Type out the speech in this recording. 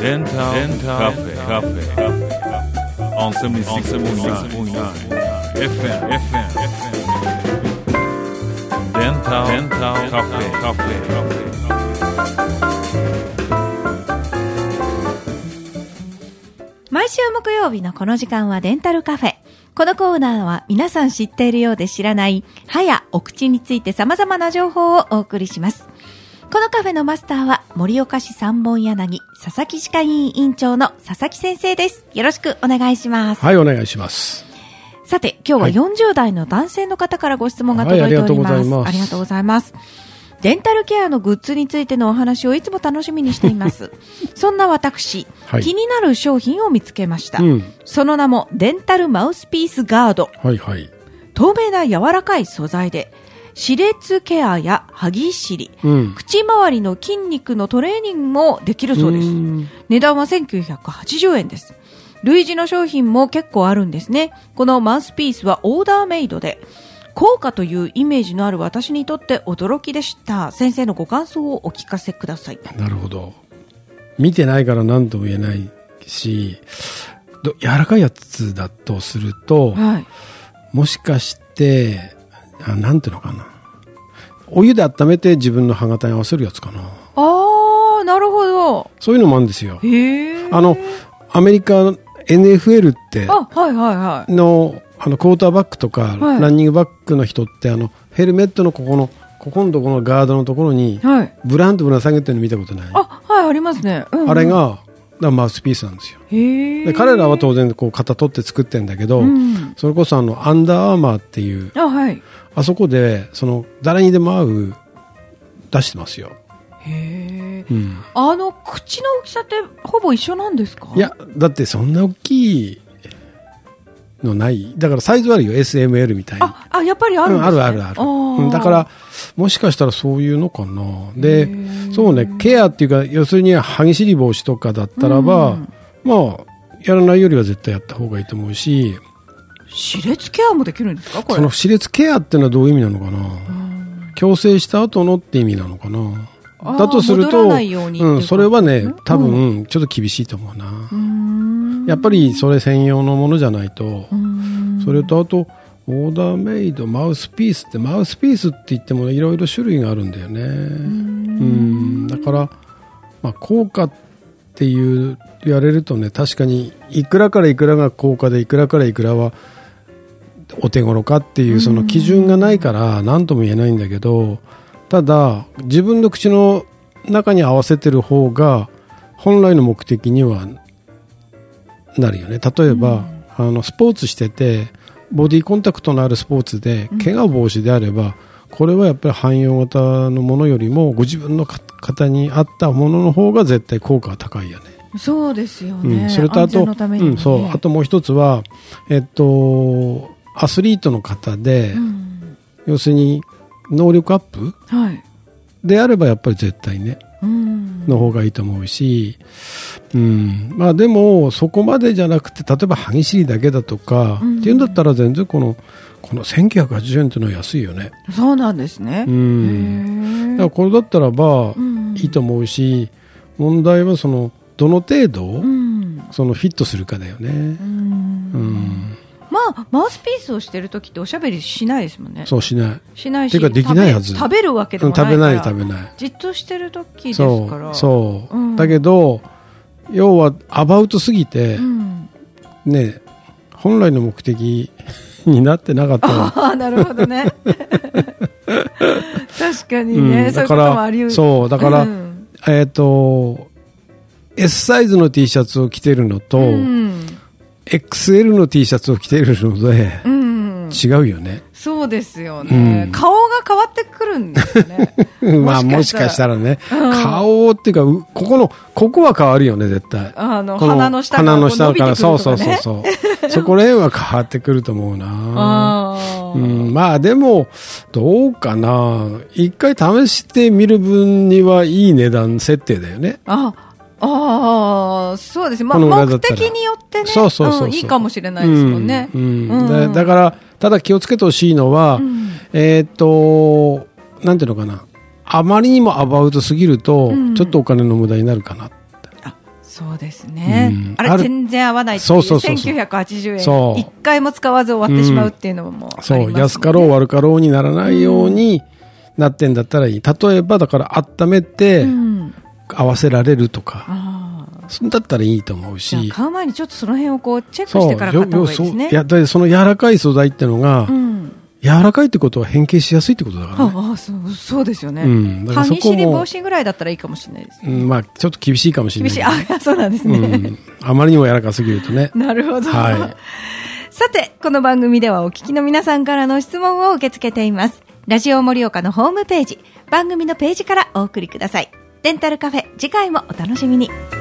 Dental Cafe on 76.9 FM Dental Cafe。 毎週木曜日のこの時間はデンタルカフェ。このコーナーは皆さん知っているようで知らない歯やお口について様々な情報をお送りします。このカフェのマスターは盛岡市三本柳佐々木歯科医院院長の佐々木先生です。よろしくお願いします。 はい、お願いします。 さて、今日は40代の男性の方からご質問が届いております。ありがとうございます。デンタルケアのグッズについてのお話をいつも楽しみにしています。そんな私、気になる商品を見つけました。その名もデンタルマウスピースガード。透明な柔らかい素材で歯列ケアや歯ぎしり、口周りの筋肉のトレーニングもできるそうです。値段は1980円です。類似の商品も結構あるんですね。このマウスピースはオーダーメイドで効果というイメージのある私にとって驚きでした。先生のご感想をお聞かせください。 なるほど。見てないから何とも言えないし、柔らかいやつだとすると、もしかしてなんていうのかな、お湯で温めて自分の歯型に合わせるやつかな。 なるほど。 そういうのもあるんですよ。アメリカ NFL ってのクォーターバックとか、ランニングバックの人ってヘルメットのここのとこのガードのところに、ブランとぶら下げてるの見たことない？ ありますね。あれがマウスピースなんですよ。で彼らは当然こう型取って作ってるんだけど、それこそアンダーアーマーっていう、あそこで誰にでも合う出してますよ。 口の大きさってほぼ一緒なんですか？ いや、だってそんな大きいのない。だからサイズはあるよ。SML みたいな。 やっぱりあるんですね。 ある。だからもしかしたらそういうのかな。で、そうね、ケアっていうか、要するに歯ぎしり防止とかだったらば、やらないよりは絶対やった方がいいと思うし。 歯列ケアもできるんですか？これ。 その歯列ケアっていうのはどういう意味なのかな。矯正した後のって意味なのかな。だとすると、それはね、多分ちょっと厳しいと思うな。やっぱりそれ専用のものじゃないと。それとあとオーダーメイドマウスピースって言ってもいろいろ種類があるんだよね。だから効果って言われるとね、確かにいくらからいくらが効果でいくらからいくらはお手頃かっていうその基準がないから何とも言えないんだけど、ただ自分の口の中に合わせてる方が本来の目的にはなるよね。例えば、スポーツしててボディコンタクトのあるスポーツで怪我防止であれば、これはやっぱり汎用型のものよりもご自分の型に合ったものの方が絶対効果が高いよね。 そうですよね。 それとあと、あともう一つはアスリートの方で、要するに能力アップ、であればやっぱり絶対ね、の方がいいと思うし、でもそこまでじゃなくて、例えば歯ぎしりだけだとか、っていうんだったら全然この1980円というのは安いよね。 そうなんですね。 だからこれだったらばいいと思うし、問題はどの程度フィットするかだよね。 マウスピースをしてるときっておしゃべりしないですもんね。 そうしない。 しないし、 てかできないはず。 食べるわけでもないから。 食べない。 じっとしてるときですから。 だけど要はアバウトすぎて、ね、本来の目的になってなかったなるほどね。確かにね、そういうこともあり得る。 そうだから、S サイズの T シャツを着てるのと、XL の T シャツを着ているので、違うよね。 そうですよね。顔が変わってくるんですね。 もしかしたらね、顔っていうかここは変わるよね絶対。 鼻の下から伸びてくるとかね。そうそこら辺は変わってくると思うな。でもどうかな、一回試してみる分にはいい値段設定だよね。 そうですね。目的によってね、いいかもしれないですもんね。 だからただ気をつけてほしいのは、なんていうのかな、あまりにもアバウトすぎると、ちょっとお金の無駄になるかなって。 そうですね。あれ全然合わないっていう。1980円。一回も使わず終わってしまうっていうのもありますね。 そう、安かろう悪かろうにならないようになってんだったらいい。例えば、だから温めて合わせられるとか。そんだったらいいと思うし。 買う前にちょっとその辺をこうチェックしてから買った方がいいですね。 いや、だその柔らかい素材ってのが、柔らかいってことは変形しやすいってことだからね。 そうですよね。歯ぎしり防止ぐらいだったらいいかもしれないですね。 まあ、ちょっと厳しいかもしれない。 厳しい。そうなんですね。 あまりにも柔らかすぎるとね。 なるほど。 はい。 さて、この番組ではお聞きの皆さんからの質問を受け付けています。ラジオ盛岡のホームページ、番組のページからお送りください。デンタルカフェ、次回もお楽しみに。